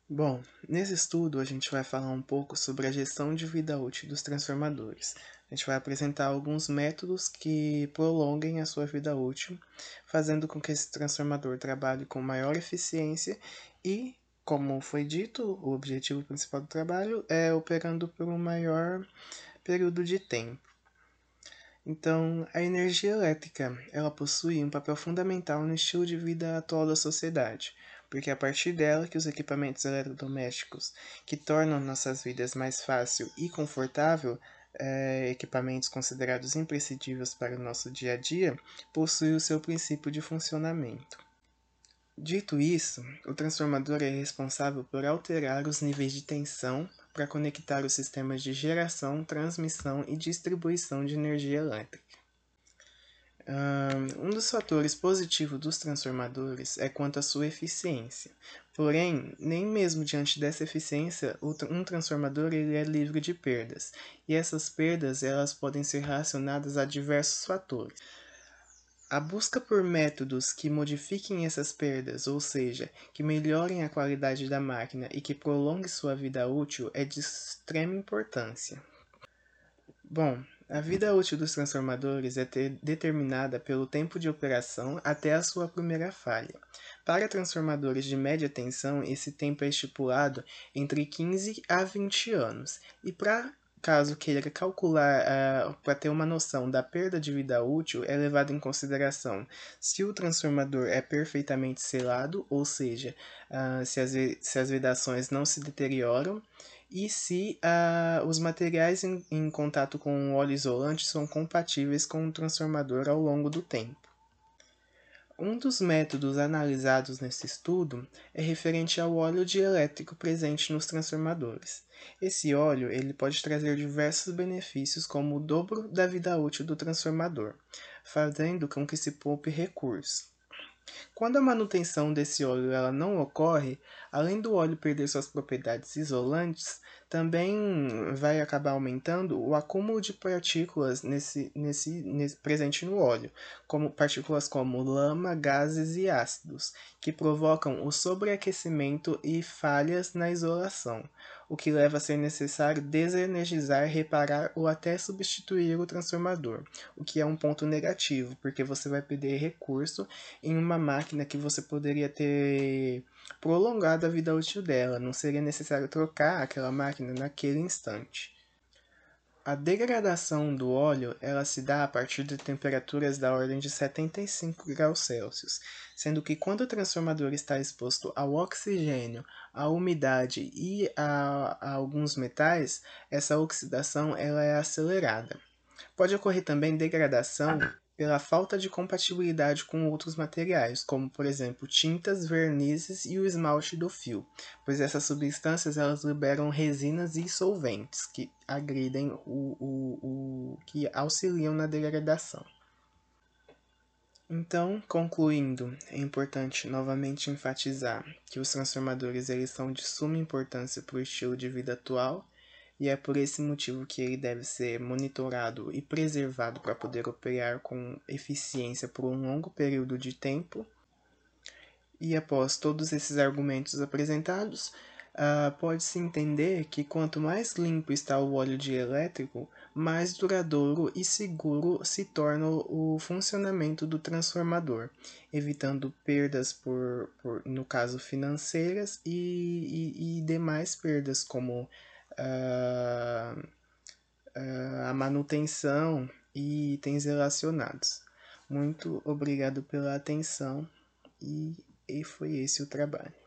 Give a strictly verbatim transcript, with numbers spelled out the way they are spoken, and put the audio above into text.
Bom, nesse estudo a gente vai falar um pouco sobre a gestão de vida útil dos transformadores. A gente vai apresentar alguns métodos que prolonguem a sua vida útil, fazendo com que esse transformador trabalhe com maior eficiência e, como foi dito, o objetivo principal do trabalho é operando por um maior período de tempo. Então, a energia elétrica, ela possui um papel fundamental no estilo de vida atual da sociedade, porque é a partir dela que os equipamentos eletrodomésticos, que tornam nossas vidas mais fácil e confortável, é, equipamentos considerados imprescindíveis para o nosso dia a dia, possuem o seu princípio de funcionamento. Dito isso, o transformador é responsável por alterar os níveis de tensão para conectar os sistemas de geração, transmissão e distribuição de energia elétrica. Um dos fatores positivos dos transformadores é quanto à sua eficiência. Porém, nem mesmo diante dessa eficiência, um transformador ele é livre de perdas. E essas perdas elas podem ser relacionadas a diversos fatores. A busca por métodos que modifiquem essas perdas, ou seja, que melhorem a qualidade da máquina e que prolongue sua vida útil, é de extrema importância. Bom, a vida útil dos transformadores é ter, determinada pelo tempo de operação até a sua primeira falha. Para transformadores de média tensão, esse tempo é estipulado entre quinze a vinte anos. E para caso queira calcular, uh, para ter uma noção da perda de vida útil, é levado em consideração se o transformador é perfeitamente selado, ou seja, uh, se, as, se as vedações não se deterioram, e se uh, os materiais em, em contato com o óleo isolante são compatíveis com o transformador ao longo do tempo. Um dos métodos analisados nesse estudo é referente ao óleo dielétrico presente nos transformadores. Esse óleo ele pode trazer diversos benefícios, como o dobro da vida útil do transformador, fazendo com que se poupe recursos. Quando a manutenção desse óleo ela não ocorre, além do óleo perder suas propriedades isolantes, também vai acabar aumentando o acúmulo de partículas nesse, nesse, nesse, presente no óleo, como partículas como lama, gases e ácidos, que provocam o sobreaquecimento e falhas na isolação, o que leva a ser necessário desenergizar, reparar ou até substituir o transformador, o que é um ponto negativo, porque você vai perder recurso em uma máquina que você poderia ter prolongado a vida útil dela, não seria necessário trocar aquela máquina naquele instante. A degradação do óleo ela se dá a partir de temperaturas da ordem de setenta e cinco graus Celsius, sendo que quando o transformador está exposto ao oxigênio, à umidade e a, a alguns metais, essa oxidação ela é acelerada. Pode ocorrer também degradação pela falta de compatibilidade com outros materiais, como por exemplo tintas, vernizes e o esmalte do fio, pois essas substâncias elas liberam resinas e solventes que agridem o, o, o que auxiliam na degradação. Então, concluindo, é importante novamente enfatizar que os transformadores eles são de suma importância para o estilo de vida atual e é por esse motivo que ele deve ser monitorado e preservado para poder operar com eficiência por um longo período de tempo. E após todos esses argumentos apresentados, uh, pode-se entender que quanto mais limpo está o óleo dielétrico, mais duradouro e seguro se torna o funcionamento do transformador, evitando perdas, por, por no caso, financeiras e, e, e demais perdas, como uh, uh, a manutenção e itens relacionados. Muito obrigado pela atenção e, e foi esse o trabalho.